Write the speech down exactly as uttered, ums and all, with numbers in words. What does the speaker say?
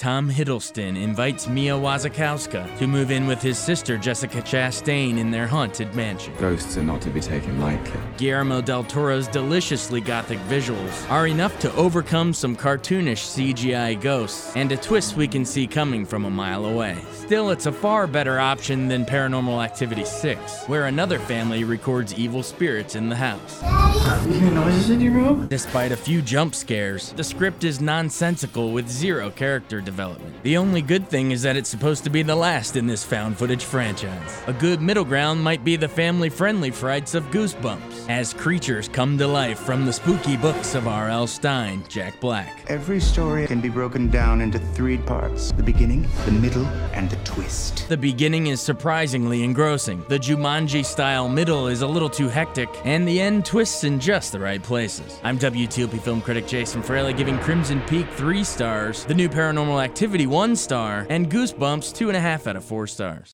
Tom Hiddleston invites Mia Wasikowska to move in with his sister Jessica Chastain in their haunted mansion. Ghosts are not to be taken lightly. Guillermo del Toro's deliciously gothic visuals are enough to overcome some cartoonish C G I ghosts and a twist we can see coming from a mile away. Still, it's a far better option than Paranormal Activity six, where another family records evil spirits in the house. You hear noises in your room? Despite a few jump scares, the script is nonsensical with zero character development. The only good thing is that it's supposed to be the last in this found footage franchise. A good middle ground might be the family-friendly frights of Goosebumps, as creatures come to life from the spooky books of R L Stine, Jack Black. Every story can be broken down into three parts: the beginning, the middle, and the twist. The beginning is surprisingly engrossing, the Jumanji-style middle is a little too hectic, and the end twists in just the right places. I'm W T O P film critic Jason Fraley giving Crimson Peak three stars, the new Paranormal Activity one star, and Goosebumps two and a half out of four stars.